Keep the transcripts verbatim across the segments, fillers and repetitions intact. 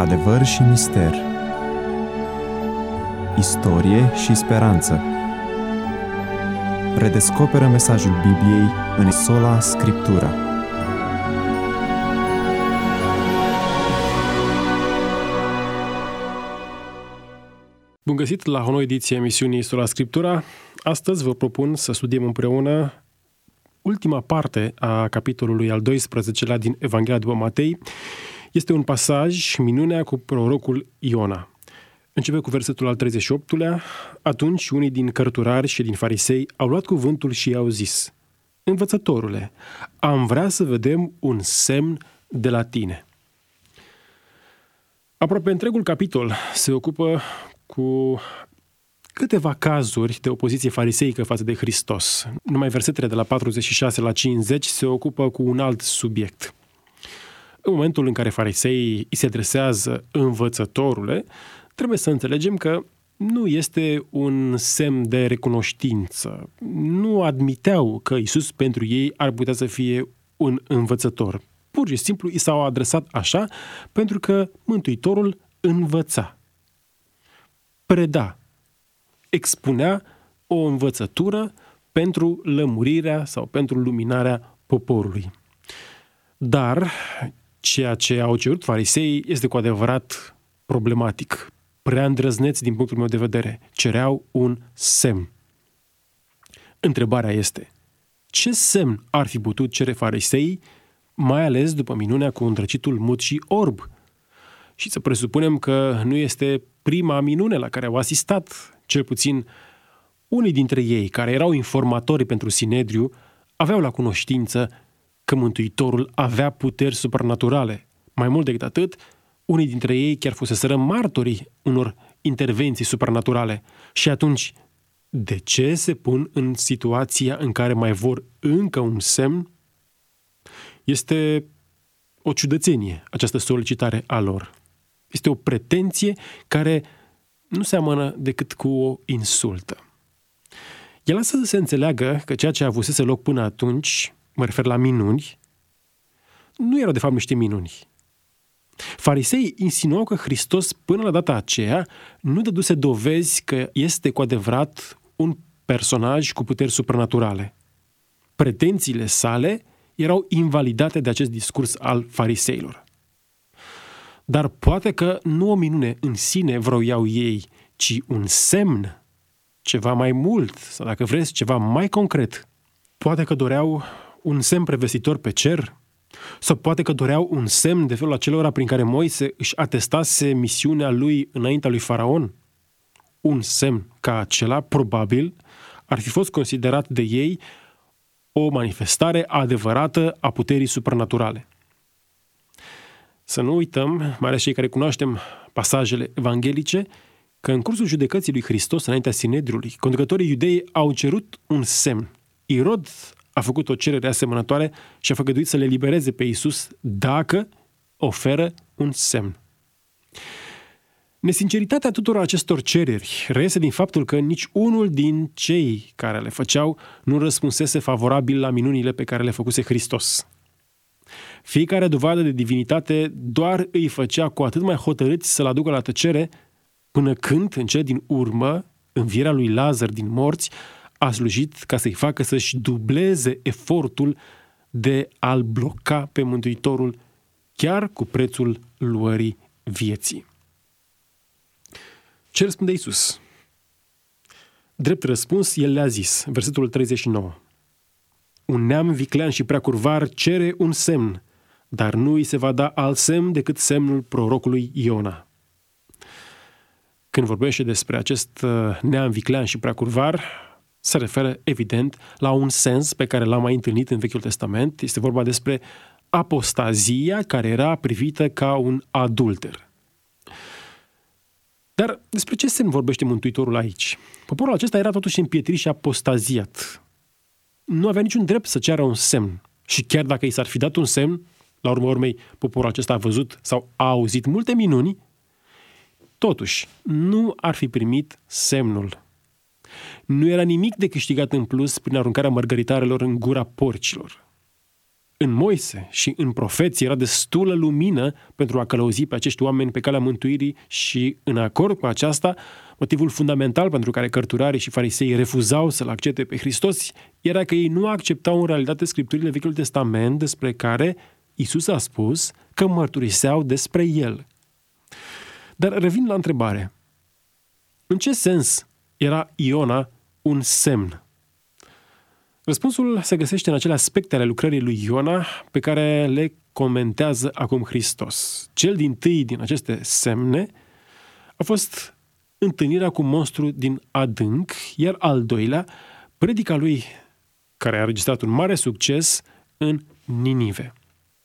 Adevăr și mister, istorie și speranță. Redescoperă mesajul Bibliei în Sola Scriptura. Bun găsit la o nouă ediție a emisiunii Sola Scriptura. Astăzi vă propun să studiem împreună ultima parte a capitolului al doisprezecelea din Evanghelia după Matei. Este un pasaj, minunea cu prorocul Iona. Începe cu versetul al treizeci și optulea. Atunci unii din cărturari și din farisei au luat cuvântul și i-au zis: Învățătorule, am vrea să vedem un semn de la tine. Aproape întregul capitol se ocupă cu câteva cazuri de opoziție fariseică față de Hristos. Numai versetele de la patruzeci și șase la cincizeci se ocupă cu un alt subiect. În momentul în care fariseii îi se adresează învățătorule, trebuie să înțelegem că nu este un semn de recunoștință. Nu admiteau că Iisus pentru ei ar putea să fie un învățător. Pur și simplu i s-au adresat așa pentru că Mântuitorul învăța, preda, expunea o învățătură pentru lămurirea sau pentru luminarea poporului. Dar ceea ce au cerut fariseii este cu adevărat problematic, prea îndrăzneți din punctul meu de vedere. Cereau un semn. Întrebarea este: ce semn ar fi putut cere fariseii, mai ales după minunea cu îndrăcitul mut și orb? Și să presupunem că nu este prima minune la care au asistat. Cel puțin unii dintre ei, care erau informatori pentru Sinedriu, aveau la cunoștință că Mântuitorul avea puteri supranaturale. Mai mult decât atât, unii dintre ei chiar fuseseră martorii unor intervenții supranaturale. Și atunci, de ce se pun în situația în care mai vor încă un semn? Este o ciudățenie această solicitare a lor. Este o pretenție care nu seamănă decât cu o insultă. El lasă să se înțeleagă că ceea ce avusese loc până atunci, mă refer la minuni, nu erau de fapt niște minuni. Fariseii insinuau că Hristos până la data aceea nu dăduse dovezi că este cu adevărat un personaj cu puteri supranaturale. Pretențiile sale erau invalidate de acest discurs al fariseilor. Dar poate că nu o minune în sine vroiau ei, ci un semn, ceva mai mult, sau dacă vreți, ceva mai concret. Poate că doreau un semn prevestitor pe cer, sau poate că doreau un semn de felul acelora prin care Moise își atestase misiunea lui înaintea lui Faraon. Un semn ca acela, probabil, ar fi fost considerat de ei o manifestare adevărată a puterii supranaturale. Să nu uităm, mai ales cei care cunoaștem pasajele evanghelice, că în cursul judecății lui Hristos înaintea Sinedriului, conducătorii iudei au cerut un semn. Irod a făcut o cerere asemănătoare și a făgăduit să le libereze pe Iisus dacă oferă un semn. Nesinceritatea tuturor acestor cereri reiese din faptul că nici unul din cei care le făceau nu răspunsese favorabil la minunile pe care le făcuse Hristos. Fiecare dovadă de divinitate doar îi făcea cu atât mai hotărâți să-l aducă la tăcere, până când, în cele din urmă, învierea lui Lazar din morți a slujit ca să-i facă să-și dubleze efortul de a-l bloca pe Mântuitorul, chiar cu prețul luării vieții. Ce răspunde Iisus? Drept răspuns, el le-a zis, versetul treizeci și nouă: Un neam viclean și prea curvar cere un semn, dar nu îi se va da alt semn decât semnul prorocului Iona. Când vorbește despre acest neam viclean și prea curvar, se referă, evident, la un sens pe care l-am mai întâlnit în Vechiul Testament. Este vorba despre apostazia care era privită ca un adulter. Dar despre ce semn vorbește Mântuitorul aici? Poporul acesta era totuși împietrit și apostaziat. Nu avea niciun drept să ceară un semn. Și chiar dacă i s-ar fi dat un semn, la urma urmei, poporul acesta a văzut sau a auzit multe minuni, totuși, nu ar fi primit semnul. Nu era nimic de câștigat în plus prin aruncarea mărgăritarelor în gura porcilor. în Moise și în profeți era destulă lumină pentru a călăuzi pe acești oameni pe calea mântuirii și în acord cu aceasta, motivul fundamental pentru care cărturarii și farisei refuzau să-L accepte pe Hristos era că ei nu acceptau în realitate scripturile Vechiului Testament despre care Iisus a spus că mărturiseau despre El. Dar revin la întrebare. În ce sens era Iona un semn? Răspunsul se găsește în acele aspecte ale lucrării lui Iona pe care le comentează acum Hristos. Cel dintâi din aceste semne a fost întâlnirea cu monstru din adânc, iar al doilea, predica lui care a înregistrat un mare succes în Ninive.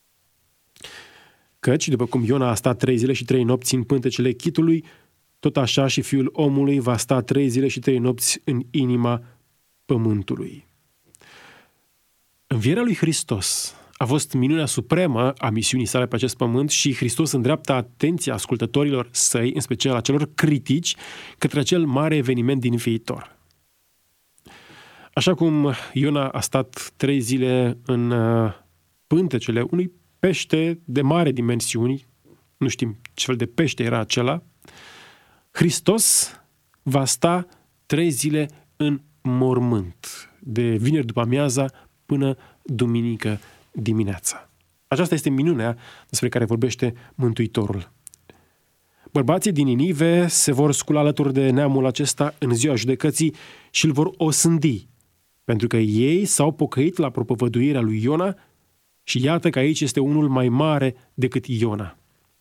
Căci, după cum Iona a stat trei zile și trei nopți în pântecele chitului, tot așa și Fiul omului va sta trei zile și trei nopți în inima pământului. Învierea lui Hristos a fost minunea supremă a misiunii sale pe acest pământ și Hristos îndreaptă atenția ascultătorilor săi, în special a celor critici, către acel mare eveniment din viitor. Așa cum Iona a stat trei zile în pântecele unui pește de mare dimensiuni, nu știm ce fel de pește era acela, Hristos va sta trei zile în mormânt, de vineri după amiaza până duminică dimineața. Aceasta este minunea despre care vorbește Mântuitorul. Bărbații din Ninive se vor scula alături de neamul acesta în ziua judecății și îl vor osândi, pentru că ei s-au pocăit la propovăduirea lui Iona și iată că aici este unul mai mare decât Iona.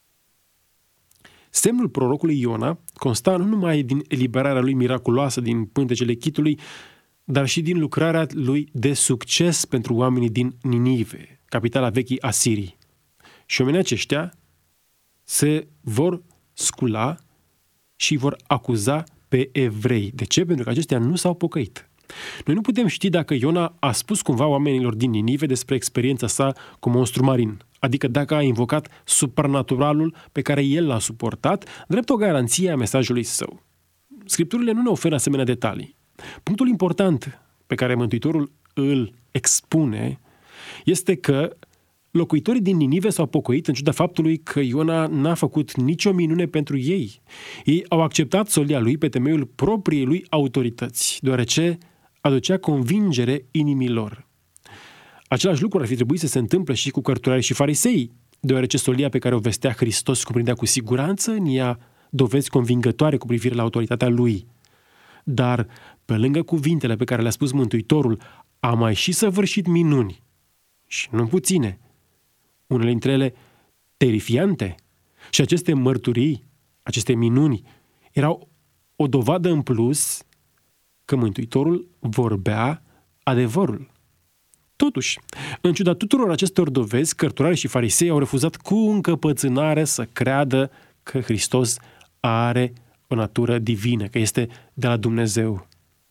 Semnul prorocului Iona consta nu numai din eliberarea lui miraculoasă din pântecele chitului, dar și din lucrarea lui de succes pentru oamenii din Ninive, capitala vechii Asirii. Și oamenii aceștia se vor scula și vor acuza pe evrei. De ce? Pentru că aceștia nu s-au pocăit. Noi nu putem ști dacă Iona a spus cumva oamenilor din Ninive despre experiența sa cu monstru marin, adică dacă a invocat supranaturalul pe care el l-a suportat, drept o garanție a mesajului său. Scripturile nu ne oferă asemenea detalii. Punctul important pe care Mântuitorul îl expune este că locuitorii din Ninive s-au pocăit în ciuda faptului că Iona n-a făcut nicio minune pentru ei. Ei au acceptat solia lui pe temeiul propriei lui autorități, deoarece aducea convingere inimilor. Același lucru ar fi trebuit să se întâmple și cu cărturarii și farisei, deoarece solia pe care o vestea Hristos cuprindea cu siguranță în ea dovezi convingătoare cu privire la autoritatea lui. Dar, pe lângă cuvintele pe care le-a spus Mântuitorul, a mai și săvârșit minuni, și nu puține, unele dintre ele terifiante. Și aceste mărturii, aceste minuni, erau o dovadă în plus că Mântuitorul vorbea adevărul. Totuși, în ciuda tuturor acestor dovezi, cărturarii și farisei au refuzat cu încăpățânare să creadă că Hristos are o natură divină, că este de la Dumnezeu.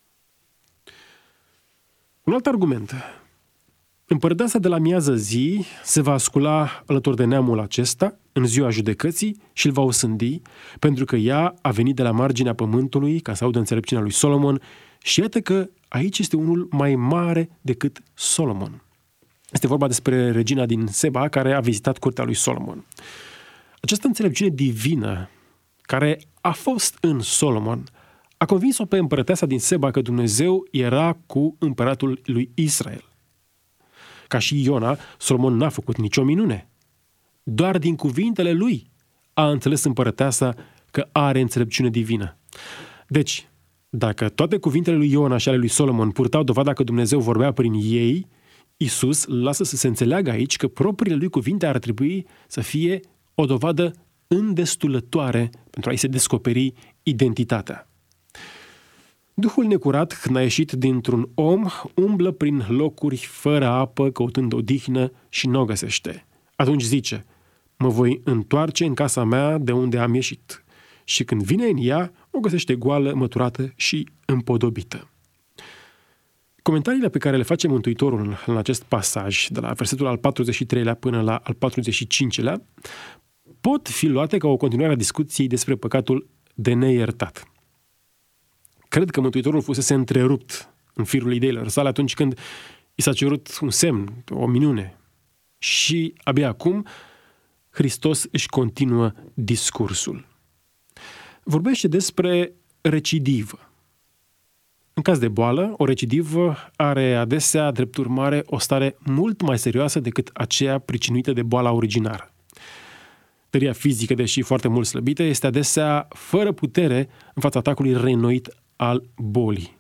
Un alt argument. Împărăteasa de la miază zi se va scula alături de neamul acesta în ziua judecății și îl va osândi, pentru că ea a venit de la marginea pământului ca să audă înțelepciunea lui Solomon și iată că aici este unul mai mare decât Solomon. Este vorba despre regina din Seba care a vizitat curtea lui Solomon. Această înțelepciune divină care a fost în Solomon a convins-o pe împărăteasa din Seba că Dumnezeu era cu împăratul lui Israel. Ca și Iona, Solomon n-a făcut nicio minune. Doar din cuvintele lui a înțeles împărăteasa că are înțelepciune divină. Deci, dacă toate cuvintele lui Iona și ale lui Solomon purtau dovada că Dumnezeu vorbea prin ei, Iisus lasă să se înțeleagă aici că propriile lui cuvinte ar trebui să fie o dovadă îndestulătoare pentru a-i se descoperi identitatea. Duhul necurat, când a ieșit dintr-un om, umblă prin locuri fără apă, căutând odihnă și nu o găsește. Atunci zice, mă voi întoarce în casa mea de unde am ieșit. Și când vine în ea, o găsește goală, măturată și împodobită. Comentariile pe care le face Mântuitorul în acest pasaj, de la versetul al patruzeci și treilea până la al patruzeci și cincilea, pot fi luate ca o continuare a discuției despre păcatul de neiertat. Cred că Mântuitorul fusese întrerupt în firul ideilor sale atunci când i s-a cerut un semn, o minune. Și abia acum Hristos își continuă discursul. Vorbește despre recidivă. În caz de boală, o recidivă are adesea, drept urmare, o stare mult mai serioasă decât aceea pricinuită de boala originară. Tăria fizică, deși foarte mult slăbită, este adesea fără putere în fața atacului reînnoit al bolii.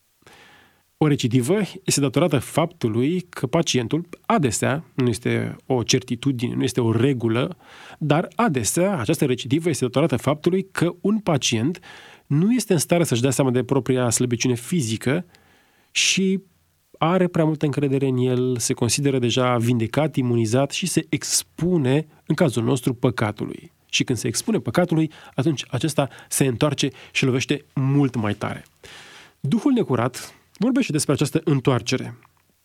O recidivă este datorată faptului că pacientul, adesea, nu este o certitudine, nu este o regulă, dar adesea această recidivă este datorată faptului că un pacient nu este în stare să-și dea seama de propria slăbiciune fizică și are prea multă încredere în el, se consideră deja vindecat, imunizat și se expune, în cazul nostru, păcatului. Și când se expune păcatului, atunci acesta se întoarce și lovește mult mai tare. Duhul necurat vorbește despre această întoarcere.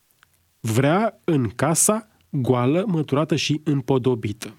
Vrea în casa goală, măturată și împodobită.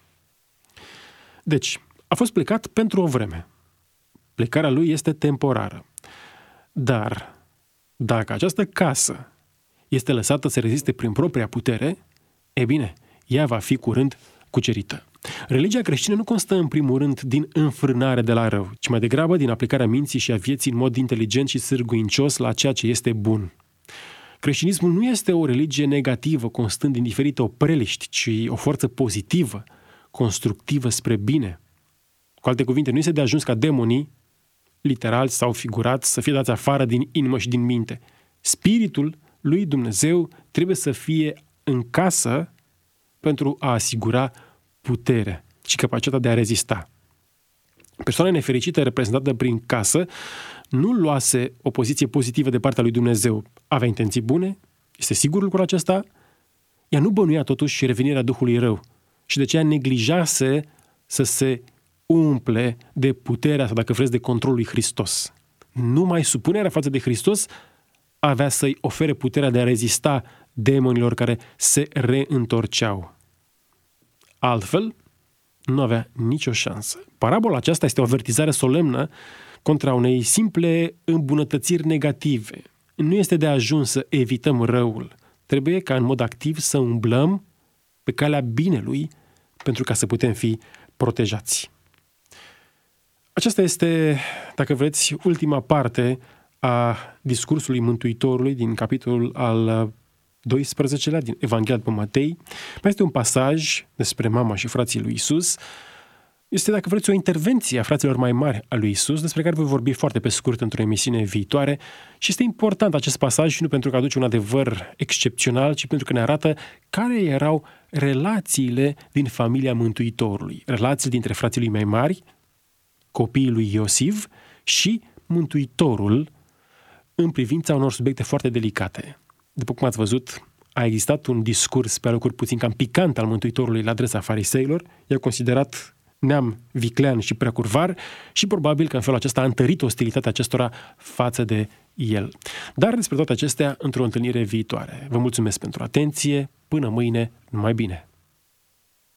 Deci, a fost plecat pentru o vreme. Plecarea lui este temporară. Dar, dacă această casă este lăsată să reziste prin propria putere, e bine, ea va fi curând cucerită. Religia creștină nu constă în primul rând din înfrânare de la rău, ci mai degrabă din aplicarea minții și a vieții în mod inteligent și sârguincios la ceea ce este bun. Creștinismul nu este o religie negativă, constând din diferite opreliști, ci o forță pozitivă, constructivă spre bine. Cu alte cuvinte, nu este de ajuns ca demonii, literal sau figurat, să fie dați afară din inimă și din minte. Spiritul lui Dumnezeu trebuie să fie în casă pentru a asigura putere și capacitatea de a rezista. Persoana nefericită reprezentată prin casă nu luase o poziție pozitivă de partea lui Dumnezeu. Avea intenții bune, este sigur lucrul acesta, ea nu bănuia totuși revenirea Duhului rău și de aceea neglijase să se umple de puterea sau, dacă vreți, de controlul lui Hristos. Numai supunerea față de Hristos avea să-i ofere puterea de a rezista demonilor care se reîntorceau. Altfel, nu avea nicio șansă. Parabola aceasta este o avertizare solemnă contra unei simple îmbunătățiri negative. Nu este de ajuns să evităm răul. Trebuie ca în mod activ să umblăm pe calea binelui pentru ca să putem fi protejați. Aceasta este, dacă vreți, ultima parte a discursului Mântuitorului din capitolul al doisprezecelea din Evanghelia după Matei. Mai este un pasaj despre mama și frații lui Isus. Este, dacă vreți, o intervenție a fraților mai mari a lui Isus, despre care voi vorbi foarte pe scurt într-o emisiune viitoare. Și este important acest pasaj și nu pentru că aduce un adevăr excepțional, ci pentru că ne arată care erau relațiile din familia Mântuitorului. Relațiile dintre frații lui mai mari, copiii lui Iosif și Mântuitorul în privința unor subiecte foarte delicate. După cum ați văzut, a existat un discurs pe alocuri puțin cam picant al Mântuitorului la adresa fariseilor. I-a considerat neam viclean și prea curvar și probabil că în felul acesta a întărit ostilitatea acestora față de el. Dar despre toate acestea într-o întâlnire viitoare. Vă mulțumesc pentru atenție. Până mâine, numai bine!